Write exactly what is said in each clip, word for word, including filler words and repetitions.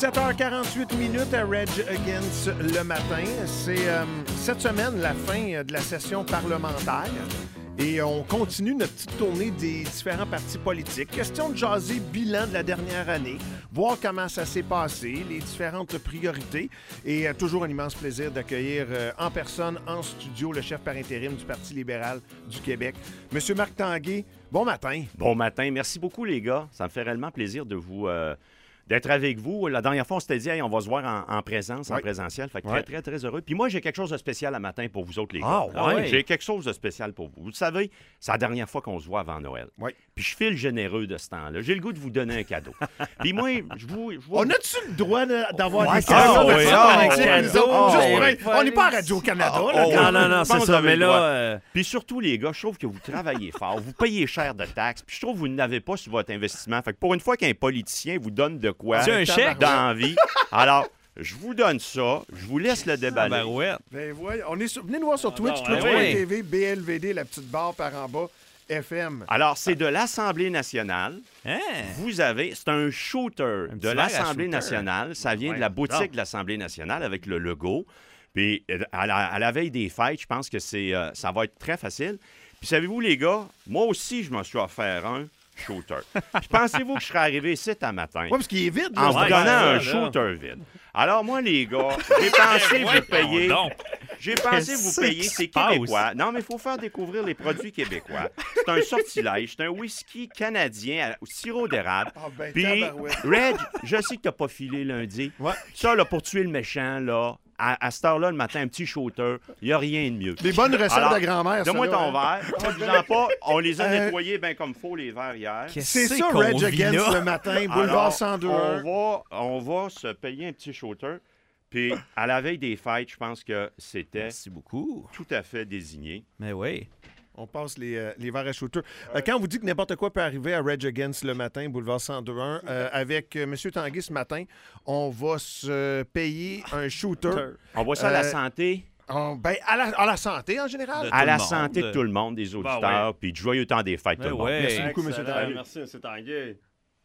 sept heures quarante-huit minutes à Rage Against le matin. C'est euh, cette semaine la fin de la session parlementaire. Et on continue notre petite tournée des différents partis politiques. Question de jaser bilan de la dernière année, voir comment ça s'est passé, les différentes priorités. Et euh, toujours un immense plaisir d'accueillir euh, en personne, en studio, le chef par intérim du Parti libéral du Québec, M. Marc Tanguay. Bon matin. Bon matin. Merci beaucoup, les gars. Ça me fait réellement plaisir de vous... Euh... d'être avec vous. La dernière fois, on s'était dit, hey, on va se voir en, en présence, oui. en présentiel. Fait que très, ouais. très, très heureux. Puis moi, j'ai quelque chose de spécial à matin pour vous autres, les gars. Ah, ouais. J'ai quelque chose de spécial pour vous. Vous le savez, c'est la dernière fois qu'on se voit avant Noël. Oui. Puis je file généreux de ce temps-là. J'ai le goût de vous donner un cadeau. Puis moi, je vous... Je vous... On a-tu le droit de, d'avoir ouais, des cadeaux? Ah, oui, ah, un cadeau. Oh, ouais. On n'est pas à Radio-Canada. Oh, là, oh, non, non, non, c'est ça. Mais là... Euh... Puis surtout, les gars, je trouve que vous travaillez fort. Vous payez cher de taxes. Puis je trouve que vous n'avez pas sur votre investissement. Fait que pour une fois qu'un politicien vous donne de quoi... C'est un chèque. D'envie. Alors, je vous donne ça. Je vous laisse le déballer. Ben ouais. Ben voyons. On est sur... Venez nous voir sur Twitch, ah, twitch point t v, ouais. B L V D, la petite barre par en bas, F M. Alors, c'est de l'Assemblée nationale. Hein? Vous avez... C'est un shooter un de l'Assemblée shooter. nationale. Ça vient ouais. de la boutique non. de l'Assemblée nationale avec le logo. Puis, à la, à la veille des fêtes, je pense que c'est, euh, ça va être très facile. Puis, savez-vous, les gars, moi aussi, je m'en suis offert un. Shooter. Puis pensez-vous que je serais arrivé ici un matin? Oui, parce qu'il est vide. En là, vous donnant un shooter vide. Alors, moi, les gars, j'ai pensé vous payer. J'ai pensé vous payer, c'est québécois. Non, mais il faut faire découvrir les produits québécois. C'est un sortilège, c'est un whisky canadien au sirop d'érable. Oh, ben, Puis, Reg, je sais que t'as pas filé lundi. Ouais. Ça, là, pour tuer le méchant, là, à, à cette heure-là, le matin, un petit shooter, il n'y a rien de mieux. Les bonnes recettes Alors, de grand-mère, donne-moi ton hein? verre. Dis-en pas, on les a Euh, nettoyés bien comme faut, les verres, hier. C'est ça, Rage Against le matin, boulevard cent deux. On va, on va se payer un petit shooter. Puis, à la veille des fêtes, je pense que c'était Merci beaucoup. tout à fait désigné. Mais oui. On passe les, euh, les verres à shooter. Euh, quand on vous dit que n'importe quoi peut arriver à Rage Against le matin, boulevard cent deux euh, avec euh, M. Tanguay ce matin, on va se payer un shooter. On voit ça à la Euh, santé. On, ben, à, la, à la santé en général. De À la le monde. santé de tout le monde, des auditeurs. ouais. Puis, de joyeux temps des fêtes, Ben tout le monde. ouais. Merci beaucoup, M. Excellent. Tanguay. Merci, M. Tanguay.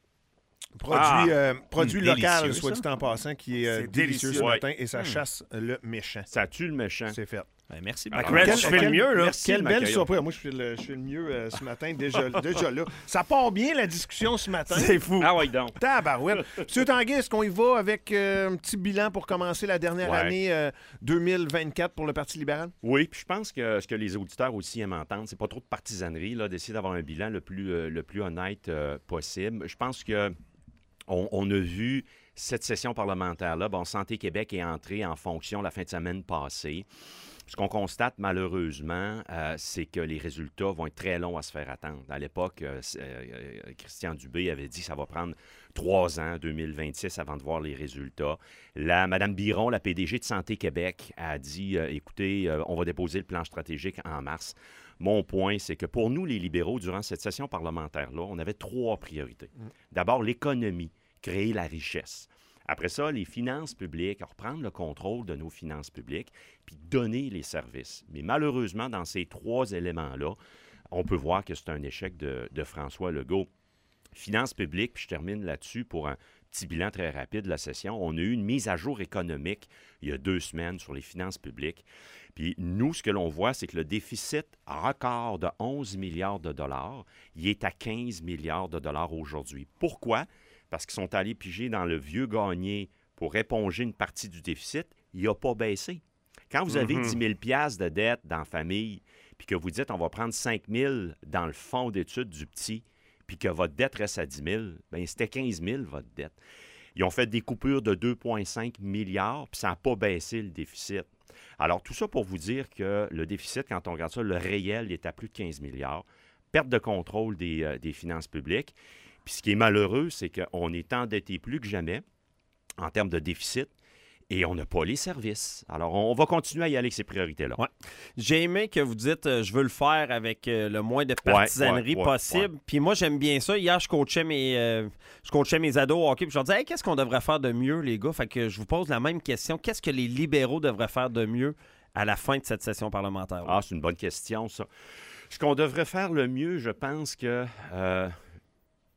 Produit, Ah. euh, produit Mmh, local, délicieux, soit ça. dit en passant, qui est, euh, C'est délicieux, délicieux. ce Ouais. matin et ça chasse le méchant. Ça tue le méchant. C'est fait. Ben, merci. Alors, Mac, quel- tu fais le mieux, là. merci. Quelle belle Macaillon. surprise. Moi, je fais le, je fais le mieux euh, ce matin, déjà, déjà là. Ça part bien, la discussion ce matin. C'est fou. Ah oui, donc. Tabarouette. Monsieur Tanguay, est-ce qu'on y va avec euh, un petit bilan pour commencer la dernière Ouais. année euh, deux mille vingt-quatre pour le Parti libéral? Oui, puis je pense que ce que les auditeurs aussi aiment entendre, c'est pas trop de partisanerie, là, d'essayer d'avoir un bilan le plus, euh, le plus honnête euh, possible. Je pense que on, on a vu cette session parlementaire-là. Bon, Santé Québec est entrée en fonction la fin de semaine passée. Ce qu'on constate, malheureusement, euh, c'est que les résultats vont être très longs à se faire attendre. À l'époque, euh, euh, Christian Dubé avait dit que ça va prendre trois ans, deux mille vingt-six, avant de voir les résultats. La, Mme Biron, la P D G de Santé Québec, a dit euh, « Écoutez, euh, on va déposer le plan stratégique en mars ». Mon point, c'est que pour nous, les libéraux, durant cette session parlementaire-là, on avait trois priorités. Mmh. D'abord, l'économie, créer la richesse. Après ça, les finances publiques, reprendre le contrôle de nos finances publiques, puis donner les services. Mais malheureusement, dans ces trois éléments-là, on peut voir que c'est un échec de, de François Legault. Finances publiques, puis je termine là-dessus pour un petit bilan très rapide de la session. On a eu une mise à jour économique il y a deux semaines sur les finances publiques. Puis nous, ce que l'on voit, c'est que le déficit record de onze milliards de dollars, il est à quinze milliards de dollars aujourd'hui. Pourquoi? Parce qu'ils sont allés piger dans le vieux gagné pour éponger une partie du déficit, il n'a pas baissé. Quand vous avez mm-hmm. dix mille dollars de dette dans la famille, puis que vous dites on va prendre cinq mille dans le fonds d'études du petit, puis que votre dette reste à dix mille, bien c'était quinze mille votre dette. Ils ont fait des coupures de deux virgule cinq milliards, puis ça n'a pas baissé le déficit. Alors tout ça pour vous dire que le déficit, quand on regarde ça, le réel, il est à plus de quinze milliards. Perte de contrôle des, euh, des finances publiques. Puis ce qui est malheureux, c'est qu'on est endetté plus que jamais en termes de déficit et on n'a pas les services. Alors, on va continuer à y aller avec ces priorités-là. Ouais. J'ai aimé que vous dites euh, je veux le faire avec euh, le moins de partisanerie ouais, ouais, possible. Ouais. Puis moi, j'aime bien ça. Hier, je coachais mes, euh, je coachais mes ados au hockey. Puis je leur disais hey, qu'est-ce qu'on devrait faire de mieux, les gars? Fait que je vous pose la même question. Qu'est-ce que les libéraux devraient faire de mieux à la fin de cette session parlementaire? Ah, c'est une bonne question, ça. Ce qu'on devrait faire le mieux, je pense que... Euh,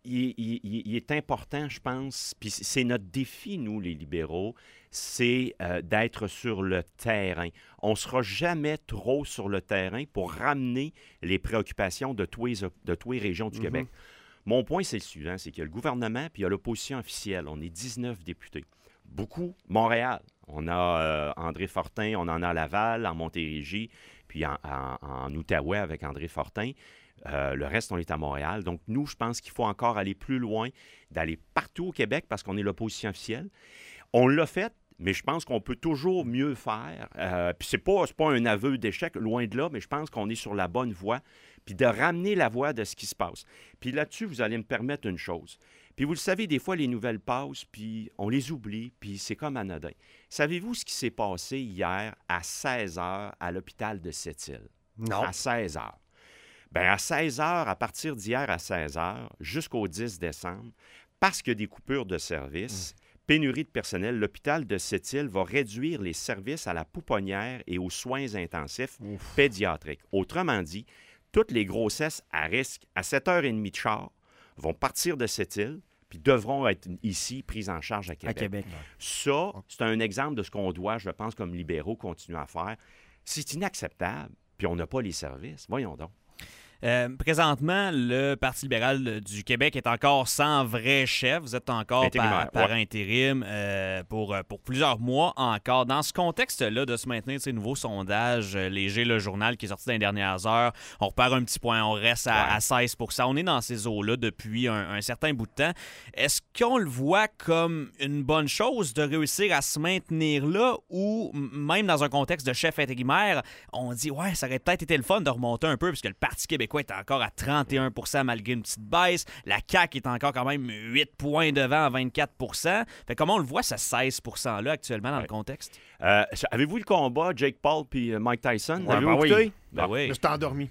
il, il, il est important, je pense, puis c'est notre défi, nous, les libéraux, c'est euh, d'être sur le terrain. On ne sera jamais trop sur le terrain pour ramener les préoccupations de tous les, de tous les régions du mm-hmm. Québec. Mon point, c'est le suivant, c'est qu'il y a le gouvernement puis il y a l'opposition officielle. On est dix-neuf députés. Beaucoup. Montréal. On a euh, André Fortin, on en a à Laval, en Montérégie, puis en, en, en Outaouais avec André Fortin. Euh, le reste, on est à Montréal. Donc, nous, je pense qu'il faut encore aller plus loin, d'aller partout au Québec parce qu'on est l'opposition officielle. On l'a fait, mais je pense qu'on peut toujours mieux faire. Euh, puis c'est pas, c'est pas un aveu d'échec, loin de là, mais je pense qu'on est sur la bonne voie, puis de ramener la voie de ce qui se passe. Puis là-dessus, vous allez me permettre une chose. Puis vous le savez, des fois, les nouvelles passent, puis on les oublie, puis c'est comme anodin. Savez-vous ce qui s'est passé hier à seize heures à l'hôpital de Sept-Îles? Non. À seize heures. Bien, à seize heures, à partir d'hier à seize heures, jusqu'au dix décembre, parce qu'il y a des coupures de services, mmh. pénurie de personnel, l'hôpital de Sept-Îles va réduire les services à la pouponnière et aux soins intensifs Ouf. pédiatriques. Autrement dit, toutes les grossesses à risque à sept heures trente de char vont partir de Sept-Îles puis devront être ici prises en charge à Québec. À Québec. Ça, c'est un exemple de ce qu'on doit, je pense, comme libéraux, continuer à faire. C'est inacceptable, puis on n'a pas les services. Voyons donc. Euh, présentement, le Parti libéral du Québec est encore sans vrai chef. Vous êtes encore par, par ouais. intérim euh, pour, pour plusieurs mois encore. Dans ce contexte-là, de se maintenir ces nouveaux sondages, euh, léger le journal qui est sorti dans les dernières heures, on repart un petit point, on reste à, ouais. à seize pour cent. On est dans ces eaux-là depuis un, un certain bout de temps. Est-ce qu'on le voit comme une bonne chose de réussir à se maintenir là ou même dans un contexte de chef intérimaire, on dit « ouais, ça aurait peut-être été le fun de remonter un peu puisque le Parti québécois est encore à trente et un pour cent malgré une petite baisse. La C A Q est encore quand même huit points devant à vingt-quatre pour cent. Fait comment on le voit, ce seize pour cent-là actuellement dans ouais. le contexte? Euh, avez-vous le combat Jake Paul puis Mike Tyson? Ouais, avez-vous ben écouté? Oui. Ben oui. Je suis endormi.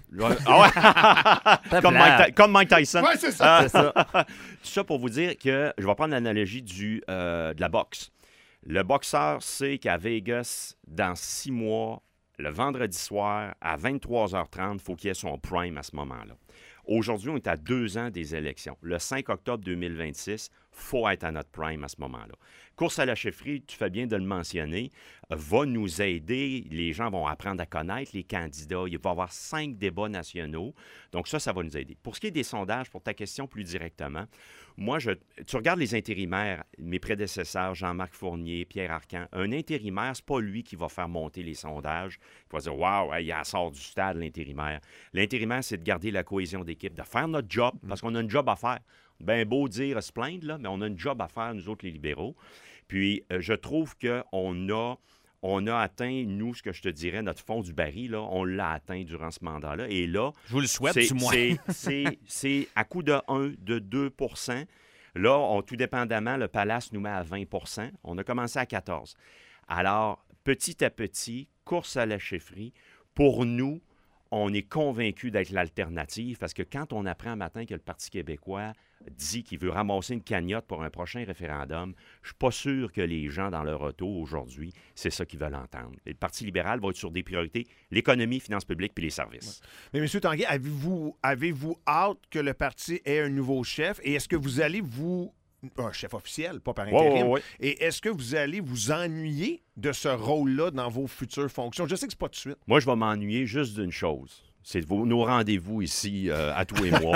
Ah ouais? comme, Mike, comme Mike Tyson. Oui, c'est ça. Euh, c'est ça. Tout ça pour vous dire que je vais prendre l'analogie du, euh, de la boxe. Le boxeur sait qu'à Vegas, dans six mois, le vendredi soir, à vingt-trois heures trente, il faut qu'il ait son prime à ce moment-là. Aujourd'hui, on est à deux ans des élections. Le cinq octobre deux mille vingt-six, il faut être à notre prime à ce moment-là. Course à la chefferie, tu fais bien de le mentionner, va nous aider. Les gens vont apprendre à connaître les candidats. Il va y avoir cinq débats nationaux. Donc ça, ça va nous aider. Pour ce qui est des sondages, pour ta question plus directement, moi, je, tu regardes les intérimaires, mes prédécesseurs, Jean-Marc Fournier, Pierre Arcan. Un intérimaire, c'est pas lui qui va faire monter les sondages. Il va dire « Wow, il sort du stade, l'intérimaire ». L'intérimaire, c'est de garder la cohésion d'équipe, de faire notre job, parce qu'on a un job à faire. Bien beau dire, se plaindre, là, mais on a un job à faire, nous autres, les libéraux. Puis, euh, je trouve qu'on a, on a atteint, nous, ce que je te dirais, notre fond du baril, là, on l'a atteint durant ce mandat-là. Et là, je vous le souhaite, c'est, du moins. c'est, c'est, c'est à coup de un, de deux pour cent. Là, on, tout dépendamment, le Palace nous met à vingt pour cent. On a commencé à quatorze. Alors, petit à petit, course à la chefferie, pour nous, on est convaincu d'être l'alternative parce que quand on apprend un matin que le Parti québécois dit qu'il veut ramasser une cagnotte pour un prochain référendum, je ne suis pas sûr que les gens dans leur auto aujourd'hui, c'est ça qu'ils veulent entendre. Et le Parti libéral va être sur des priorités, l'économie, finances publiques puis les services. Ouais. Mais M. Tanguay, avez-vous, avez-vous hâte que le parti ait un nouveau chef et est-ce que vous allez vous... un chef officiel, pas par intérim. Ouais, ouais, ouais. Et est-ce que vous allez vous ennuyer de ce rôle-là dans vos futures fonctions? Je sais que c'est pas tout de suite. Moi, je vais m'ennuyer juste d'une chose. C'est vos, nos rendez-vous ici euh, à tous les mois.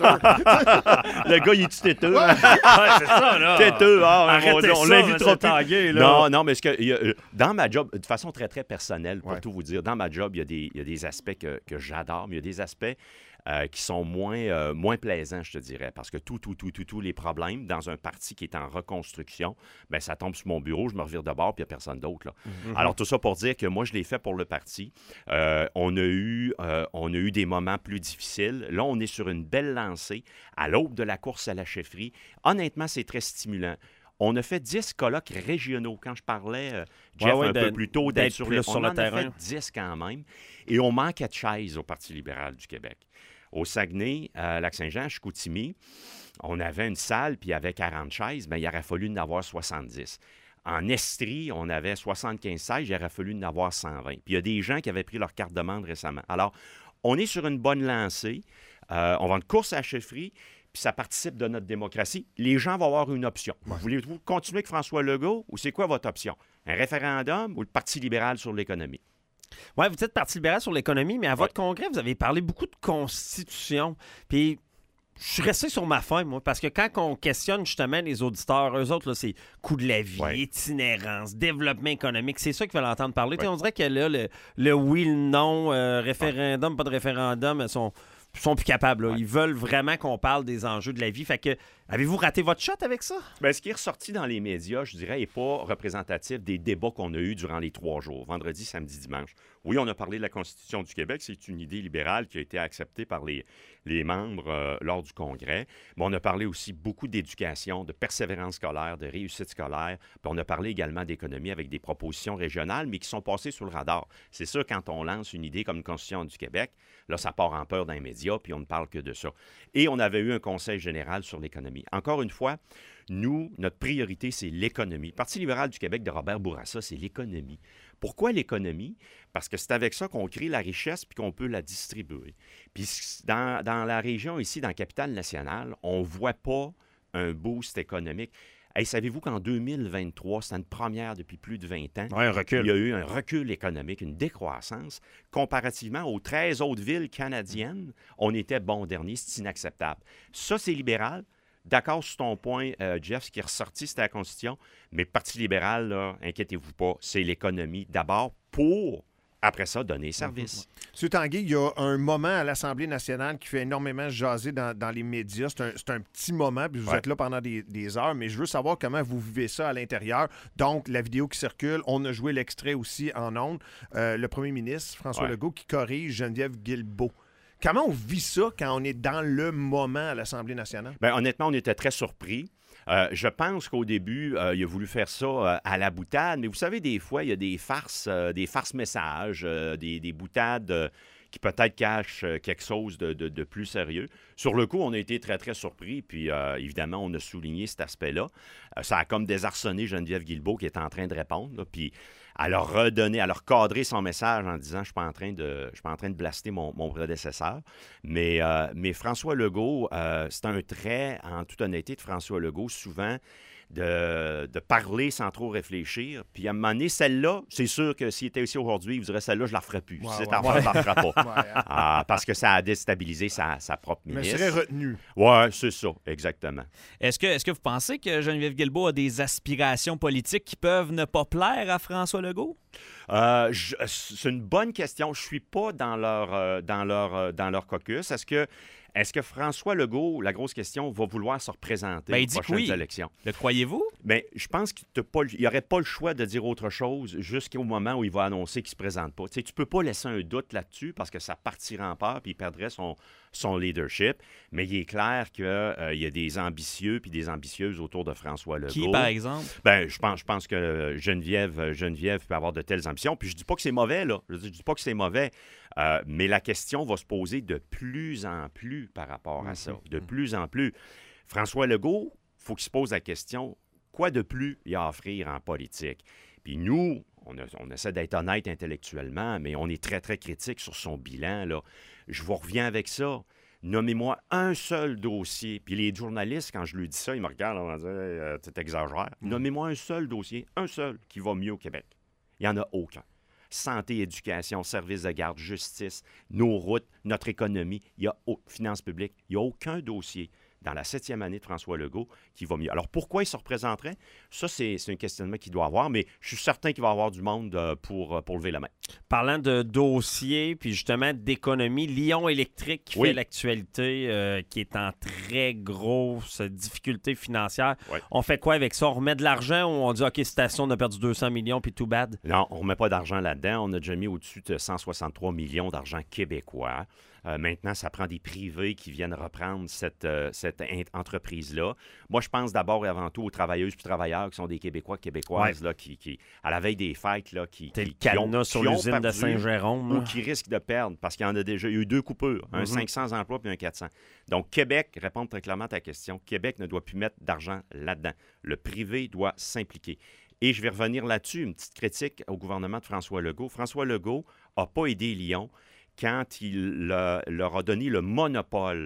Le gars, il est-tu têteux? Ouais, c'est ça, là. Têteux, ah, Arrêtez on, on ça, l'invite trop Tanguay, là. Non, non, mais ce que, il y a, dans ma job, de façon très, très personnelle, pour ouais. tout vous dire, dans ma job, il y a des, il y a des aspects que, que j'adore, mais il y a des aspects Euh, qui sont moins, euh, moins plaisants, je te dirais, parce que tout, tout, tout, tout, tous les problèmes dans un parti qui est en reconstruction, bien, ça tombe sur mon bureau, je me revire de bord, puis il n'y a personne d'autre, là. Mm-hmm. Alors, tout ça pour dire que moi, je l'ai fait pour le parti. Euh, on a eu, euh, on a eu des moments plus difficiles. Là, on est sur une belle lancée à l'aube de la course à la chefferie. Honnêtement, c'est très stimulant. On a fait dix colloques régionaux. Quand je parlais, euh, Jeff, ouais, ouais, un de, peu plus tôt, d'être, d'être sur, les, sur on le en terrain. a fait dix quand même. Et on manquait de chaises au Parti libéral du Québec. Au Saguenay, à Lac-Saint-Jean, à Chicoutimi, on avait une salle, puis il y avait quarante chaises, bien, il aurait fallu en avoir soixante-dix. En Estrie, on avait soixante-quinze sièges, il aurait fallu en avoir cent vingt. Puis il y a des gens qui avaient pris leur carte de membre récemment. Alors, on est sur une bonne lancée. Euh, on va en course à la chefferie. puis ça participe de notre démocratie. Les gens vont avoir une option. Ouais. Voulez-vous continuer avec François Legault ou c'est quoi votre option? Un référendum ou le Parti libéral sur l'économie? Oui, vous dites Parti libéral sur l'économie, mais à votre ouais. congrès, vous avez parlé beaucoup de constitution. Puis je suis resté sur ma faim, moi, parce que quand on questionne justement les auditeurs, eux autres, là, c'est coût de la vie, ouais. itinérance, développement économique, c'est ça qu'ils veulent entendre parler. Ouais. On dirait que là, le, le oui, le non, euh, référendum, ouais. pas de référendum, ils sont, sont plus capables. Ouais. Ils veulent vraiment qu'on parle des enjeux de la vie. Fait que, avez-vous raté votre shot avec ça? Bien, ce qui est ressorti dans les médias, je dirais, n'est pas représentatif des débats qu'on a eus durant les trois jours, vendredi, samedi, dimanche. Oui, on a parlé de la Constitution du Québec. C'est une idée libérale qui a été acceptée par les, les membres euh, lors du Congrès. Mais on a parlé aussi beaucoup d'éducation, de persévérance scolaire, de réussite scolaire. Puis on a parlé également d'économie avec des propositions régionales, mais qui sont passées sous le radar. C'est sûr, quand on lance une idée comme une Constitution du Québec, là, ça part en peur dans les médias, puis on ne parle que de ça. Et on avait eu un conseil général sur l'économie. Encore une fois, nous, notre priorité, c'est l'économie. Le Parti libéral du Québec de Robert Bourassa, c'est l'économie. Pourquoi l'économie? Parce que c'est avec ça qu'on crée la richesse puis qu'on peut la distribuer. Puis dans, dans la région ici, dans la capitale nationale, on ne voit pas un boost économique. Hey, savez-vous qu'en deux mille vingt-trois, c'est une première depuis plus de vingt ans, ouais, un recul. Il y a eu un recul économique, une décroissance. Comparativement aux treize autres villes canadiennes, on était bon dernier, c'est inacceptable. Ça, c'est libéral. D'accord sur ton point, euh, Jeff, ce qui est ressorti, c'était la Constitution, mais le Parti libéral, là, inquiétez-vous pas, c'est l'économie d'abord pour, après ça, donner service. Mm-hmm. M. Tanguay, il y a un moment à l'Assemblée nationale qui fait énormément jaser dans, dans les médias. C'est un, c'est un petit moment, puis vous ouais. êtes là pendant des, des heures, mais je veux savoir comment vous vivez ça à l'intérieur. Donc, la vidéo qui circule, on a joué l'extrait aussi en ondes. Euh, le premier ministre, François ouais. Legault, qui corrige Geneviève Guilbeault. Comment on vit ça quand on est dans le moment à l'Assemblée nationale? Bien, honnêtement, on était très surpris. Euh, je pense qu'au début, euh, il a voulu faire ça euh, à la boutade, mais vous savez, des fois, il y a des farces, euh, des farces-messages, euh, des, des boutades euh, qui peut-être cachent euh, quelque chose de, de, de plus sérieux. Sur le coup, on a été très, très surpris, puis euh, évidemment, on a souligné cet aspect-là. Euh, ça a comme désarçonné Geneviève Guilbeault qui est en train de répondre, là, puis à leur redonner, à leur cadrer son message en disant « Je ne suis pas en train de, je suis pas en train de blaster mon, mon prédécesseur ». Mais, euh, mais François Legault, euh, c'est un trait, en toute honnêteté, de François Legault, souvent, de, de parler sans trop réfléchir. Puis à un moment donné, celle-là, c'est sûr que s'il était ici aujourd'hui, il vous dirait celle-là, je la referais plus. Ouais, Cette ouais, affaire, ouais. je la referais pas. ouais, hein. ah, parce que ça a déstabilisé sa, sa propre ministre. Mais serait retenu. Oui, c'est ça, exactement. Est-ce que, est-ce que vous pensez que Geneviève Guilbeault a des aspirations politiques qui peuvent ne pas plaire à François Legault? Euh, je, c'est une bonne question. Je ne suis pas dans leur, euh, dans leur, euh, dans leur caucus. Est-ce que, est-ce que François Legault, la grosse question, va vouloir se représenter ben, aux prochaines oui. élections? Le croyez-vous? Bien, je pense qu'il n'y aurait pas le choix de dire autre chose jusqu'au moment où il va annoncer qu'il ne se présente pas. Tu sais, tu peux pas laisser un doute là-dessus parce que ça partirait en peur puis il perdrait son, son leadership. Mais il est clair qu'il euh, y a des ambitieux puis des ambitieuses autour de François Legault. Qui, par exemple? Bien, je pense, je pense que Geneviève, Geneviève peut avoir de telles ambitions. Puis je dis pas que c'est mauvais, là. Je dis, je dis pas que c'est mauvais. Euh, mais la question va se poser de plus en plus par rapport à ça. De plus en plus. François Legault, il faut qu'il se pose la question, quoi de plus il y a à offrir en politique? Puis nous, on, a, on essaie d'être honnête intellectuellement, mais on est très, très critique sur son bilan, là. Je vous reviens avec ça. Nommez-moi un seul dossier. Puis les journalistes, quand je lui dis ça, ils me regardent, on va dire, euh, tu exagères. Mm. Nommez-moi un seul dossier, un seul, qui va mieux au Québec. Il n'y en a aucun. Santé, éducation, services de garde, justice, nos routes, notre économie, il y a oh, finances publiques, il n'y a aucun dossier dans la septième année de François Legault qui va mieux. Alors, pourquoi il se représenterait? Ça, c'est, c'est un questionnement qu'il doit avoir, mais je suis certain qu'il va y avoir du monde euh, pour, pour lever la main. Parlant de dossiers, puis justement d'économie, Lion Électrique qui oui. fait l'actualité, euh, qui est en très grosse difficulté financière. Oui. On fait quoi avec ça? On remet de l'argent ou on dit « OK, station, on a perdu deux cents millions, puis tout bad ». Non, on ne remet pas d'argent là-dedans. On a déjà mis au-dessus de cent soixante-trois millions d'argent québécois. Euh, maintenant, ça prend des privés qui viennent reprendre cette, euh, cette in- entreprise-là. Moi, je pense d'abord et avant tout aux travailleuses et travailleurs qui sont des Québécois, Québécoises, ouais. là, qui, qui, à la veille des fêtes, là, qui, T'es qui, le cadenas qui sur qui l'usine perdu, de Saint-Jérôme. Ou qui risquent de perdre, parce qu'il y en a déjà il y a eu deux coupures, mm-hmm. un cinq cents emplois puis un quatre cents. Donc, Québec, répondre très clairement à ta question, Québec ne doit plus mettre d'argent là-dedans. Le privé doit s'impliquer. Et je vais revenir là-dessus, une petite critique au gouvernement de François Legault. François Legault n'a pas aidé Lyon quand il euh, leur a donné le monopole.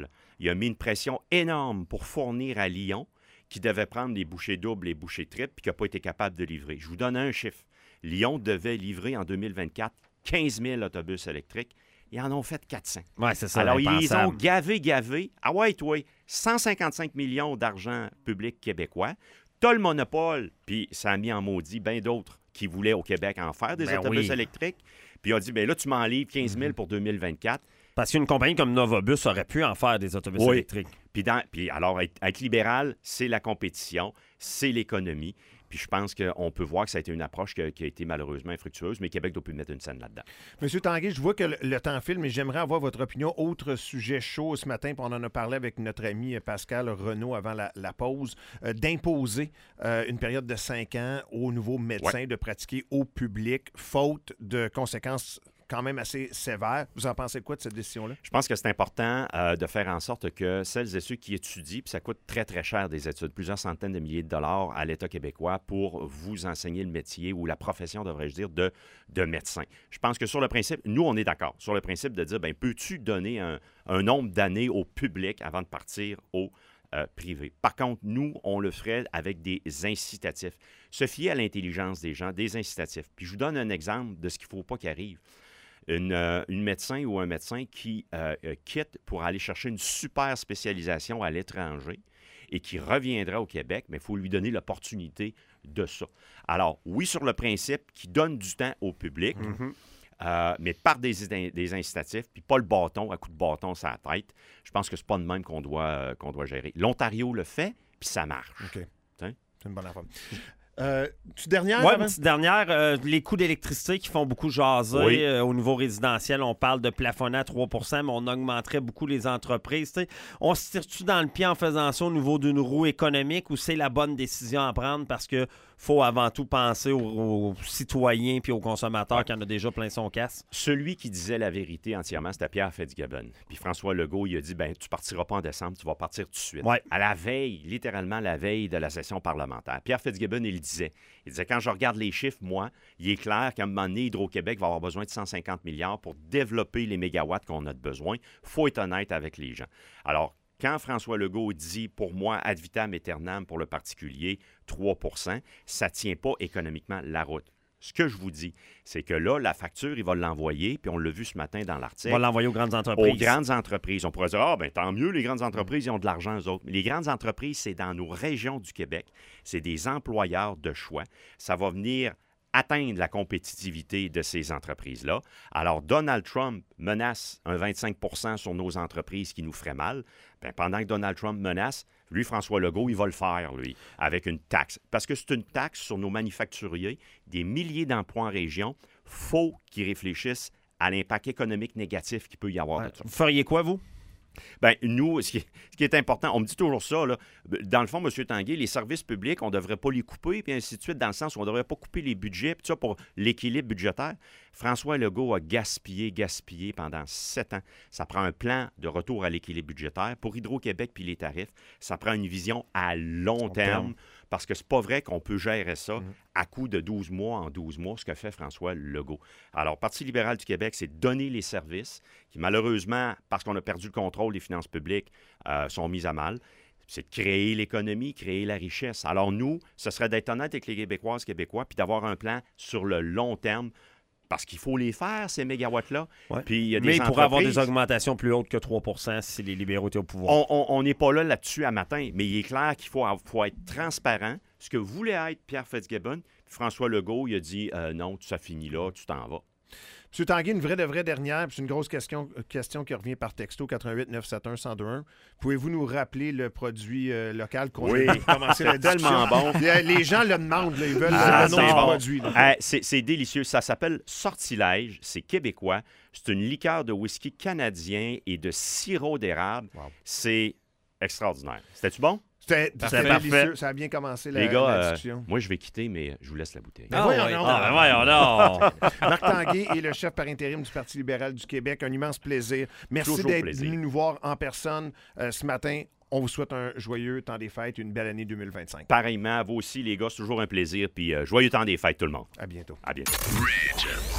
il a mis une pression énorme pour fournir à Lyon, qui devait prendre les bouchées doubles et les bouchées triples, puis qui n'a pas été capable de livrer. Je vous donne un chiffre. Lyon devait livrer en deux mille vingt-quatre quinze mille autobus électriques. Ils en ont fait quatre cents. Ouais, c'est ça. Alors, ils les ont gavés, gavés. Ah ouais, toi, cent cinquante-cinq millions d'argent public québécois. T'as le monopole, puis ça a mis en maudit bien d'autres qui voulaient au Québec en faire des ben autobus oui. électriques. Puis il a dit, bien là, tu m'en livres quinze mille pour deux mille vingt-quatre. Parce qu'une compagnie comme Novabus aurait pu en faire des autobus oui. électriques. Puis, dans, puis alors, être, être libéral, c'est la compétition, c'est l'économie. Puis je pense qu'on peut voir que ça a été une approche qui a, qui a été malheureusement infructueuse, mais Québec doit plus mettre une scène là-dedans. Monsieur Tanguay, je vois que le, le temps file, mais j'aimerais avoir votre opinion. Autre sujet chaud ce matin, puis on en a parlé avec notre ami Pascal Renaud avant la, la pause, euh, d'imposer euh, une période de cinq ans aux nouveaux médecins ouais. de pratiquer au public, faute de conséquences quand même assez sévère. Vous en pensez quoi de cette décision-là? Je pense que c'est important euh, de faire en sorte que celles et ceux qui étudient, puis ça coûte très, très cher des études, plusieurs centaines de milliers de dollars à l'État québécois pour vous enseigner le métier ou la profession, devrais-je dire, de, de médecin. Je pense que sur le principe, nous, on est d'accord sur le principe de dire, bien, peux-tu donner un, un nombre d'années au public avant de partir au Euh, privé. Par contre, nous, on le ferait avec des incitatifs. Se fier à l'intelligence des gens, des incitatifs. Puis je vous donne un exemple de ce qu'il ne faut pas qu'il arrive. Une, euh, une médecin ou un médecin qui euh, euh, quitte pour aller chercher une super spécialisation à l'étranger et qui reviendra au Québec, mais il faut lui donner l'opportunité de ça. Alors, oui, sur le principe, qui donne du temps au public, mm-hmm. Euh, mais par des, des incitatifs, puis pas le bâton, à coup de bâton sur la tête. Je pense que c'est pas de même qu'on doit, euh, qu'on doit gérer. L'Ontario le fait, puis ça marche. OK. T'sais? C'est une bonne affaire. Euh, tu dernière? Oui, une petite dernière. Euh, les coûts d'électricité qui font beaucoup jaser oui. euh, au niveau résidentiel. On parle de plafonner à trois pour cent, mais on augmenterait beaucoup les entreprises. T'sais. On se tire-tu dans le pied en faisant ça au niveau d'une roue économique ou c'est la bonne décision à prendre parce que faut avant tout penser aux, aux citoyens puis aux consommateurs ouais. qui en a déjà plein son casse? Celui qui disait la vérité entièrement, c'était Pierre Fitzgibbon. Puis François Legault, il a dit, ben tu partiras pas en décembre, tu vas partir tout de suite. Ouais. À la veille, littéralement la veille de la session parlementaire. Pierre Fitzgibbon, il disait, il disait, quand je regarde les chiffres, moi, il est clair qu'à un moment donné, Hydro-Québec va avoir besoin de cent cinquante milliards pour développer les mégawatts qu'on a de besoin. Il faut être honnête avec les gens. Alors, quand François Legault dit, pour moi, ad vitam aeternam pour le particulier, trois pour cent, ça ne tient pas économiquement la route. Ce que je vous dis, c'est que là, la facture, il va l'envoyer, puis on l'a vu ce matin dans l'article. Il va l'envoyer aux grandes entreprises. Aux grandes entreprises. On pourrait dire, ah, bien, tant mieux, les grandes entreprises, ils ont de l'argent, eux autres. Mais les grandes entreprises, c'est dans nos régions du Québec. C'est des employeurs de choix. Ça va venir atteindre la compétitivité de ces entreprises-là. Alors, Donald Trump menace un vingt-cinq pour cent sur nos entreprises qui nous ferait mal. Bien, pendant que Donald Trump menace, lui, François Legault, il va le faire, lui, avec une taxe. Parce que c'est une taxe sur nos manufacturiers, des milliers d'emplois en région. Il faut qu'ils réfléchissent à l'impact économique négatif qu'il peut y avoir ouais. de ça. Vous feriez quoi, vous? Bien, nous, ce qui, est, ce qui est important, on me dit toujours ça, là, dans le fond, M. Tanguay, les services publics, on ne devrait pas les couper, puis ainsi de suite, dans le sens où on ne devrait pas couper les budgets, puis ça, pour l'équilibre budgétaire. François Legault a gaspillé, gaspillé pendant sept ans. Ça prend un plan de retour à l'équilibre budgétaire. Pour Hydro-Québec puis les tarifs, ça prend une vision à long, long terme, terme, parce que c'est pas vrai qu'on peut gérer ça mmh. à coup de douze mois en douze mois, ce que fait François Legault. Alors, Parti libéral du Québec, c'est donner les services qui, malheureusement, parce qu'on a perdu le contrôle des finances publiques, euh, sont mis à mal. C'est de créer l'économie, créer la richesse. Alors, nous, ce serait d'être honnête avec les Québécoises, Québécois, puis d'avoir un plan sur le long terme. Parce qu'il faut les faire, ces mégawatts-là. Ouais. Puis il y a des Mais il entreprises... pourrait avoir des augmentations plus hautes que trois pour cent si les libéraux étaient au pouvoir. On n'est pas là là-dessus à matin, mais il est clair qu'il faut, faut être transparent. Ce que voulait être Pierre Fitzgibbon, François Legault, il a dit euh, non, ça finit là, tu t'en vas. M. Tanguay, une vraie de vraie dernière, puis c'est une grosse question, question qui revient par texto quatre-vingt-huit neuf cent soixante-et-un cent deux un. Pouvez-vous nous rappeler le produit euh, local qu'on oui. a commencé la discussion? Tellement bon. Les gens le demandent, là, ils veulent ah, le nom du bon. produit. Euh, c'est, c'est délicieux. Ça s'appelle Sortilège. C'est québécois. C'est une liqueur de whisky canadien et de sirop d'érable. Wow. C'est extraordinaire. C'était-tu bon? C'était, c'était délicieux. Ça a bien commencé la, Les gars, la discussion. Euh, moi, je vais quitter, mais je vous laisse la bouteille. Ben voyons oui. non. Ah, ben voyons non. Marc Tanguay est le chef par intérim du Parti libéral du Québec. Un immense plaisir. Merci Toujours d'être plaisir. venu nous voir en personne euh, ce matin. On vous souhaite un joyeux temps des fêtes et une belle année deux mille vingt-cinq. Pareillement, à vous aussi, les gars, c'est toujours un plaisir. Puis euh, joyeux temps des fêtes, tout le monde. À bientôt. À bientôt.